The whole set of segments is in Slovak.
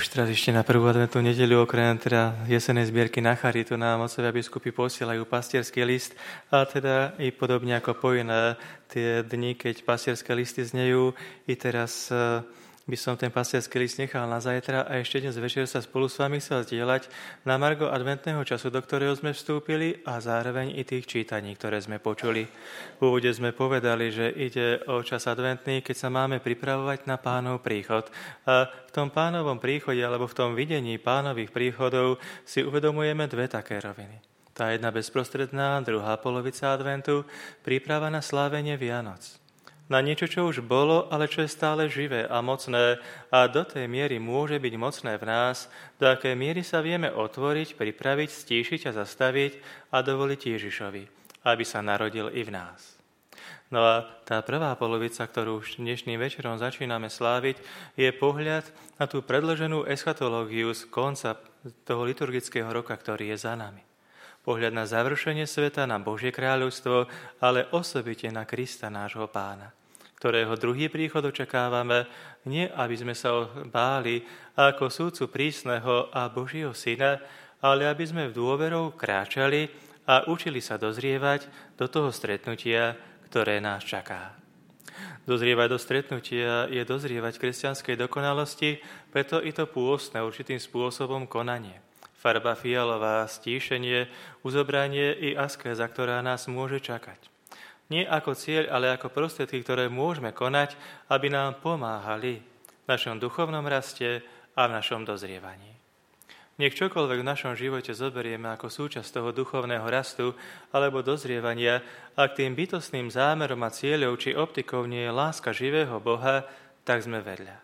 Už teraz ešte na prvú adventnú nedeľu, okrem teda jesenej zbierky na charitu, nám otcovia biskupy posielajú pastierský list a teda i podobne ako po iné tie dni, keď pastierské listy znejú, i teraz by som ten pastierský list nechal na zajtra a ešte dnes večer sa spolu s vami chcel zdieľať na margo adventného času, do ktorého sme vstúpili a zároveň i tých čítaní, ktoré sme počuli. V úvode sme povedali, že ide o čas adventný, keď sa máme pripravovať na Pánov príchod. A v tom Pánovom príchode alebo v tom videní Pánových príchodov si uvedomujeme dve také roviny. Tá jedna bezprostredná, druhá polovica adventu, príprava na slávenie Vianoc. Na niečo, čo už bolo, ale čo je stále živé a mocné a do tej miery môže byť mocné v nás, do akej miery sa vieme otvoriť, pripraviť, stíšiť a zastaviť a dovoliť Ježišovi, aby sa narodil i v nás. No a tá prvá polovica, ktorú už dnešným večerom začíname sláviť, je pohľad na tú predĺženú eschatológiu z konca toho liturgického roka, ktorý je za nami. Pohľad na završenie sveta, na Božie kráľovstvo, ale osobite na Krista, nášho Pána, ktorého druhý príchod očakávame, nie aby sme sa báli ako súdcu prísneho a Božieho Syna, ale aby sme v dôverou kráčali a učili sa dozrievať do toho stretnutia, ktoré nás čaká. Dozrievať do stretnutia je dozrievať kresťanskej dokonalosti, preto i to pôstne určitým spôsobom konanie. Farba fialová, stíšenie, uzobranie i askéza, ktorá nás môže čakať. Nie ako cieľ, ale ako prostriedky, ktoré môžeme konať, aby nám pomáhali v našom duchovnom raste a v našom dozrievaní. Nech čokoľvek v našom živote zoberieme ako súčasť toho duchovného rastu alebo dozrievania, ak tým bytostným zámerom a cieľom či optikou nie je láska živého Boha, tak sme vedľa.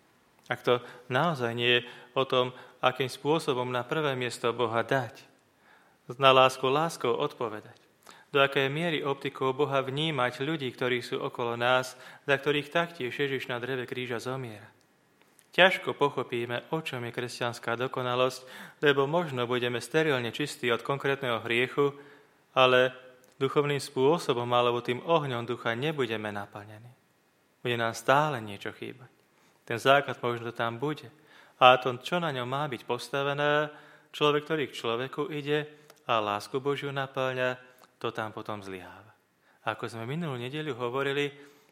Ak to naozaj nie je o tom, akým spôsobom na prvé miesto Boha dať, na lásku láskou odpovedať, do akej miery optikou Boha vnímať ľudí, ktorí sú okolo nás, za ktorých taktiež Ježiš na dreve kríža zomiera. Ťažko pochopíme, o čom je kresťanská dokonalosť, lebo možno budeme sterilne čistí od konkrétneho hriechu, ale duchovným spôsobom alebo tým ohňom ducha nebudeme naplnení. Bude nám stále niečo chýbať. Ten základ možno tam bude. A to, čo na ňom má byť postavené, človek, ktorý k človeku ide a lásku Božiu naplňa, to tam potom zlyháva. Ako sme minulú nedeľu hovorili,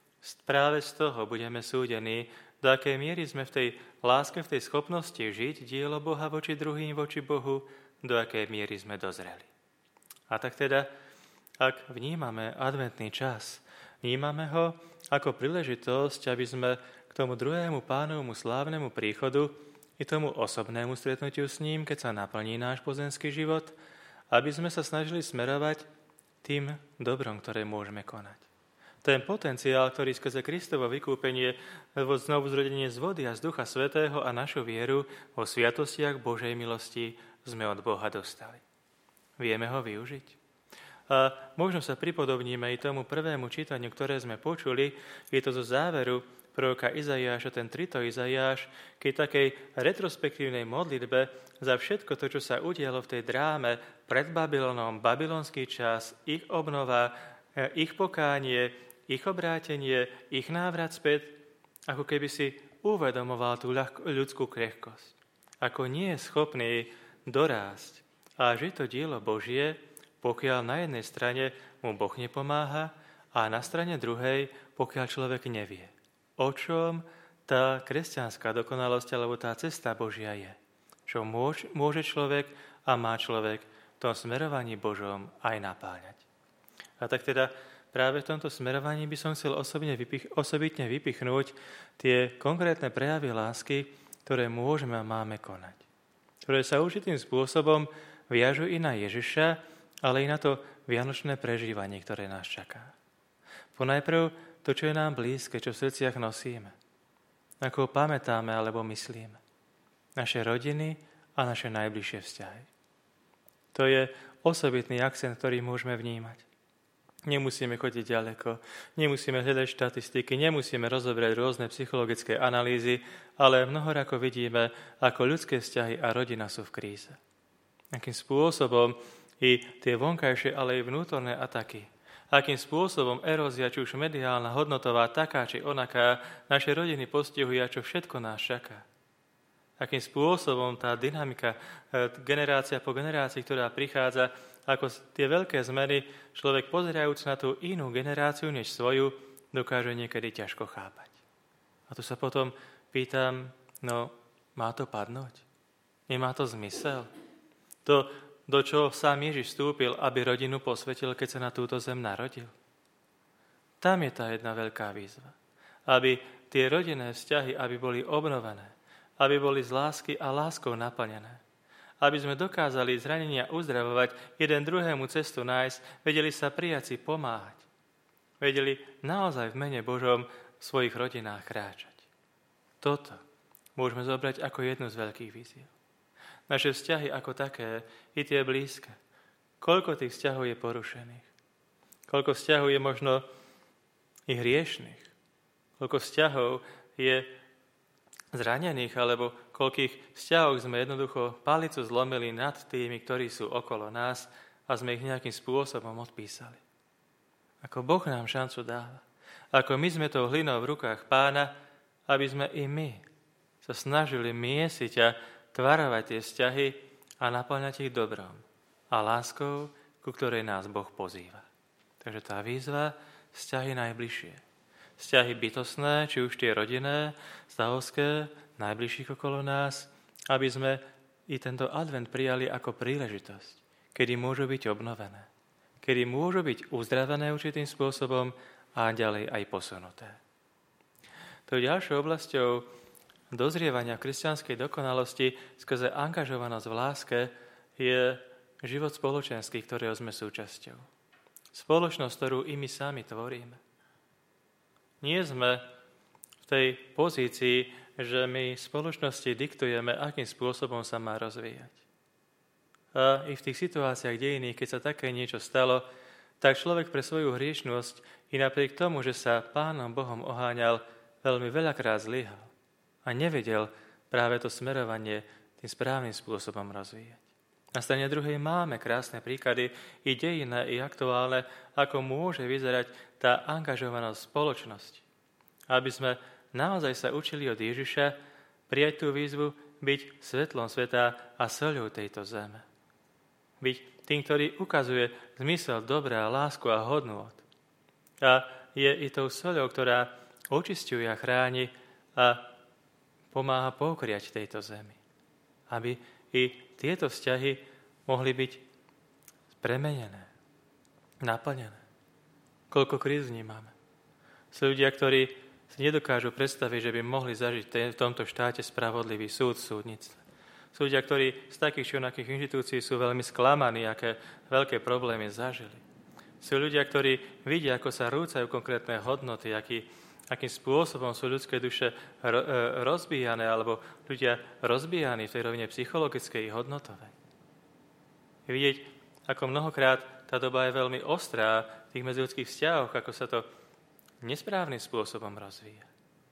práve z toho budeme súdení, do akej miery sme v tej láske, v tej schopnosti žiť dielo Boha voči druhým, voči Bohu, do akej miery sme dozreli. A tak teda, ak vnímame adventný čas, vnímame ho ako príležitosť, aby sme k tomu druhému Pánovmu slávnemu príchodu i tomu osobnému stretnutiu s ním, keď sa naplní náš pozemský život, aby sme sa snažili smerovať tým dobrom, ktoré môžeme konať. Ten potenciál, ktorý skrze Kristovo vykúpenie, znovu zrodenie z vody a z Ducha Svätého a našu vieru vo sviatostiach Božej milosti sme od Boha dostali. Vieme ho využiť? A možno sa pripodobníme i tomu prvému čítaniu, ktoré sme počuli, je to zo záveru proroka Izaiáša, ten trito Izaiáš, keď takej retrospektívnej modlitbe za všetko to, čo sa udialo v tej dráme pred Babylonom, babylonský čas, ich obnova, ich pokánie, ich obrátenie, ich návrat späť, ako keby si uvedomoval tú ľudskú krehkosť. Ako nie je schopný dorásť a žiť to dielo Božie, pokiaľ na jednej strane mu Boh nepomáha a na strane druhej, pokiaľ človek nevie, o čom tá kresťanská dokonalosť alebo tá cesta Božia je. Čo môže človek a má človek v tom smerovaní Božom aj napáľať. A tak teda práve v tomto smerovaní by som chcel osobitne vypichnúť tie konkrétne prejavy lásky, ktoré môžeme a máme konať. Ktoré sa určitým spôsobom viažu i na Ježiša, ale i na to vianočné prežívanie, ktoré nás čaká. Ponajprv to, čo je nám blízke, čo v srdciach nosíme. Ako ho pamätáme alebo myslíme. Naše rodiny a naše najbližšie vzťahy. To je osobitný akcent, ktorý môžeme vnímať. Nemusíme chodiť ďaleko, nemusíme hľadať štatistiky, nemusíme rozoberať rôzne psychologické analýzy, ale mnohorako vidíme, ako ľudské vzťahy a rodina sú v kríze. Akým spôsobom i tie vonkajšie, ale i vnútorné ataky, akým spôsobom erózia, či už mediálna, hodnotová, taká či onaká, naše rodiny postihujú a čo všetko nás čaká. Akým spôsobom tá dynamika, generácia po generácii, ktorá prichádza, ako tie veľké zmeny, človek pozerajúc na tú inú generáciu než svoju, dokáže niekedy ťažko chápať. A tu sa potom pýtam, má to padnúť? Nemá to zmysel? To, do čoho sám Ježiš vstúpil, aby rodinu posvetil, keď sa na túto zem narodil? Tam je tá jedna veľká výzva. Aby tie rodinné vzťahy, aby boli obnovené, aby boli z lásky a láskou naplnené. Aby sme dokázali zranenia uzdravovať, jeden druhému cestu nájsť, vedeli sa prijať si pomáhať. Vedeli naozaj v mene Božom v svojich rodinách kráčať. Toto môžeme zobrať ako jednu z veľkých víziev. Naše vzťahy ako také, i tie blízke. Koľko tých vzťahov je porušených? Koľko vzťahov je možno i hriešných? Koľko vzťahov je zranených, alebo koľkých vzťahov sme jednoducho palicu zlomili nad tými, ktorí sú okolo nás a sme ich nejakým spôsobom odpísali. Ako Boh nám šancu dáva. Ako my sme tou hlinou v rukách Pána, aby sme i my sa snažili miesiť a tvarovať tie vzťahy a naplňať ich dobrom a láskou, ku ktorej nás Boh pozýva. Takže tá výzva, vzťahy najbližšie. Vzťahy bytostné, či už tie rodinné, stavovské, najbližších okolo nás, aby sme i tento advent prijali ako príležitosť, kedy môžu byť obnovené, kedy môžu byť uzdravené určitým spôsobom a ďalej aj posunuté. Tou ďalšou oblasťou dozrievania v kresťanskej dokonalosti skrze angažovanosť v láske je život spoločenský, ktorého sme súčasťou. Spoločnosť, ktorú i my sami tvoríme. Nie sme v tej pozícii, že my spoločnosti diktujeme, akým spôsobom sa má rozvíjať. A i v tých situáciách dejinných, keď sa také niečo stalo, tak človek pre svoju hriešnosť i napriek tomu, že sa Pánom Bohom oháňal, veľmi veľakrát zlyhal a nevedel práve to smerovanie tým správnym spôsobom rozvíjať. Na strane druhej máme krásne príklady, i dejinné, i aktuálne, ako môže vyzerať tá angažovanosť spoločnosti. Aby sme naozaj sa učili od Ježiša prijať tú výzvu byť svetlom sveta a soľou tejto zeme. Byť tým, ktorý ukazuje zmysel dobra, lásku a hodnôt. A je i tou soľou, ktorá očisťuje a chráni a pomáha pokriať tejto zemi. Aby i tieto vzťahy mohli byť premenené, naplnené. Koľko kríz vnímame. Sú ľudia, ktorí si nedokážu predstaviť, že by mohli zažiť v tomto štáte spravodlivý súd v súdnictve. Sú ľudia, ktorí z takých či onakých inštitúcií sú veľmi sklamaní, aké veľké problémy zažili. Sú ľudia, ktorí vidia, ako sa rúcajú konkrétne hodnoty, akým spôsobom sú ľudské duše rozbíjané, alebo ľudia rozbíjaní v tej rovine psychologickej i hodnotovej. Vidieť, ako mnohokrát tá doba je veľmi ostrá v tých medziľudských vzťahoch, ako sa to nesprávnym spôsobom rozvíja.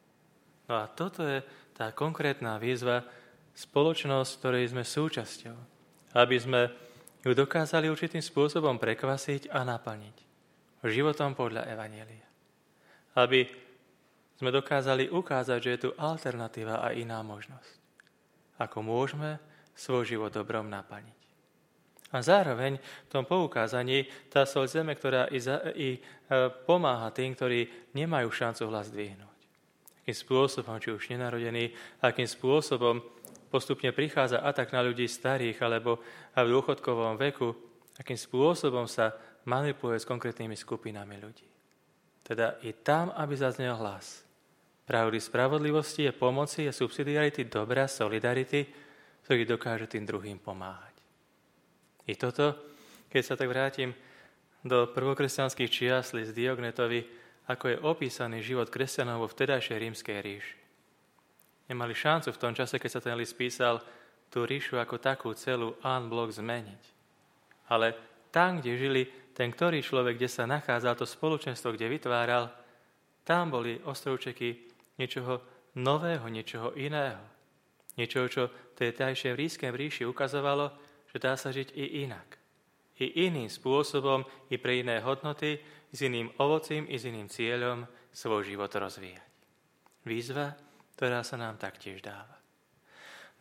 No a toto je tá konkrétna výzva, spoločnosť, ktorej sme súčasťou, aby sme ju dokázali určitým spôsobom prekvasiť a naplniť životom podľa Evanjelia. Aby sme dokázali ukázať, že je tu alternatíva a iná možnosť. Ako môžeme svoj život dobrom naplniť. A zároveň v tom poukázaní tá soľ zeme, ktorá i pomáha tým, ktorí nemajú šancu hlas dvihnúť. Akým spôsobom, či už nenarodený, akým spôsobom postupne prichádza atak na ľudí starých alebo v dôchodkovom veku, akým spôsobom sa manipuluje s konkrétnymi skupinami ľudí. Teda i tam, aby zaznel hlas. Pravdy spravodlivosti je pomoci, je subsidiarity, dobra, solidarity, ktorý dokáže tým druhým pomáhať. I toto, keď sa tak vrátim do prvokresťanských čias list Diognetovi, ako je opísaný život kresťanov vo vtedajšej rímskej ríši. Nemali šancu v tom čase, keď sa ten list písal, tú ríšu ako takú celú en bloc zmeniť. Ale tam, kde žili, ten ktorý človek, kde sa nachádzal, to spoločenstvo, kde vytváral, tam boli ostrovčeky niečoho nového, niečoho iného. Niečoho, čo tej tajšej rímskej ríši ukazovalo, že dá sa žiť i inak. I iným spôsobom, i pre iné hodnoty, s iným ovocím, i s iným cieľom svoj život rozvíjať. Výzva, ktorá sa nám taktiež dáva.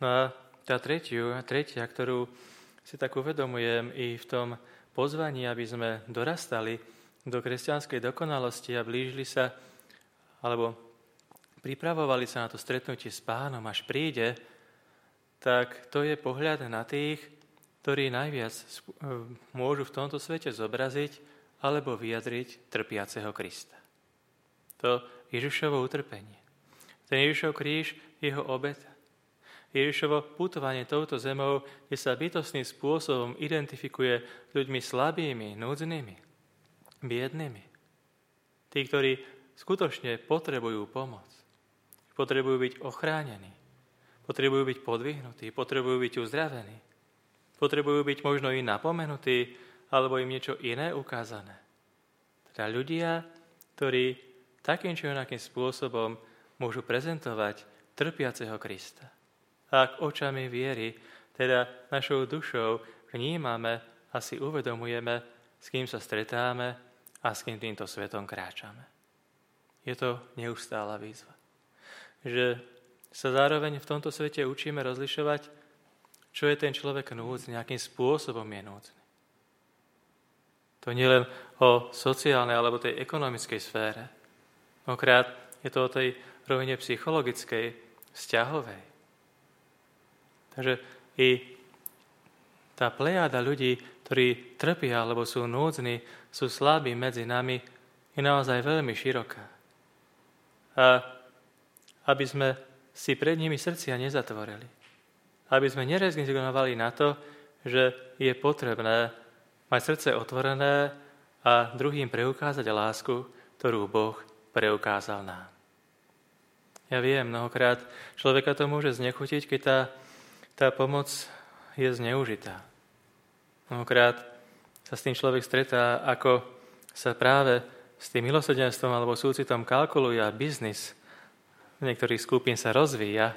No a tá tretia, ktorú si tak uvedomujem i v tom pozvaní, aby sme dorastali do kresťanskej dokonalosti a blížili sa, alebo pripravovali sa na to stretnutie s Pánom, až príde, tak to je pohľad na tých, ktorí najviac môžu v tomto svete zobraziť alebo vyjadriť trpiaceho Krista. To Ježišovo utrpenie. Ten Ježišov kríž, jeho obeta. Ježišovo putovanie touto zemou, kde sa bytostným spôsobom identifikuje s ľuďmi slabými, núdznymi, biednými. Tí, ktorí skutočne potrebujú pomoc. Potrebujú byť ochránení. Potrebujú byť podvihnutí. Potrebujú byť uzdravení. Potrebujú byť možno i napomenutí, alebo im niečo iné ukázané. Teda ľudia, ktorí takým či onakým spôsobom môžu prezentovať trpiaceho Krista. A ak očami viery, teda našou dušou vnímame a si uvedomujeme, s kým sa stretáme a s kým týmto svetom kráčame. Je to neustála výzva. Že sa zároveň v tomto svete učíme rozlišovať, čo je ten človek núdzny, akým spôsobom je núdzny. To nie len o sociálnej alebo tej ekonomickej sfére. Mnohokrát je to o tej rovine psychologickej, vzťahovej. Takže i tá plejáda ľudí, ktorí trpia alebo sú núdzni, sú slabí medzi nami, je naozaj veľmi široká. A aby sme si pred nimi srdcia nezatvorili. Aby sme nerezignovali na to, že je potrebné mať srdce otvorené a druhým preukázať lásku, ktorú Boh preukázal nám. Ja viem, mnohokrát človeka to môže znechutiť, keď tá pomoc je zneužitá. Mnohokrát sa s tým človek stretá, ako sa práve s tým milosrdenstvom alebo súcitom kalkuluje a biznis v niektorých skupín sa rozvíja,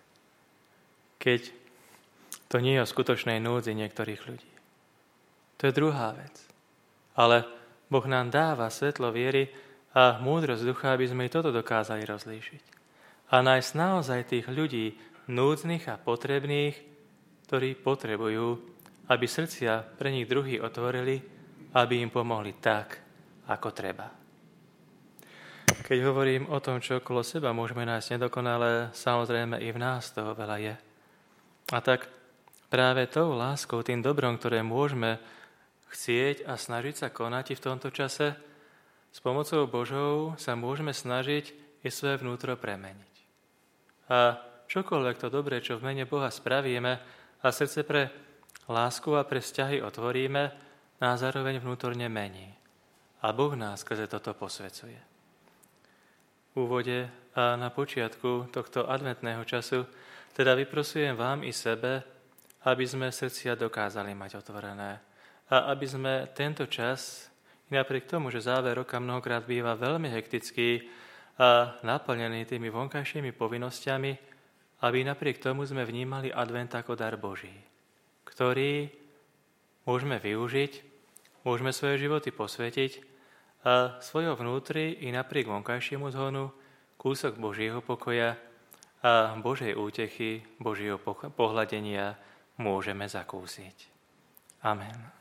keď to nie je o skutočnej núdzi niektorých ľudí. To je druhá vec. Ale Boh nám dáva svetlo viery a múdrosť ducha, aby sme i toto dokázali rozlíšiť. A nájsť naozaj tých ľudí núdznych a potrebných, ktorí potrebujú, aby srdcia pre nich druhí otvorili, aby im pomohli tak, ako treba. Keď hovorím o tom, čo okolo seba môžeme nájsť nedokonalé, samozrejme i v nás toho veľa je. A tak práve tou láskou, tým dobrom, ktoré môžeme chcieť a snažiť sa konať i v tomto čase, s pomocou Božou sa môžeme snažiť i svoje vnútro premeniť. A čokoľvek to dobré, čo v mene Boha spravíme a srdce pre lásku a pre vzťahy otvoríme, nás zároveň vnútorne mení. A Boh nás skrze toto posvecuje. V úvode a na počiatku tohto adventného času teda vyprosujem vám i sebe, aby sme srdcia dokázali mať otvorené a aby sme tento čas, i napriek tomu, že záver roka mnohokrát býva veľmi hektický a naplnený tými vonkajšími povinnosťami, aby napriek tomu sme vnímali advent ako dar Boží, ktorý môžeme využiť, môžeme svoje životy posvetiť a svojho vnútri i napriek vonkajšiemu zhonu kúsok Božieho pokoja a Božej útechy, Božieho pohľadenia môžeme zakúsiť. Amen.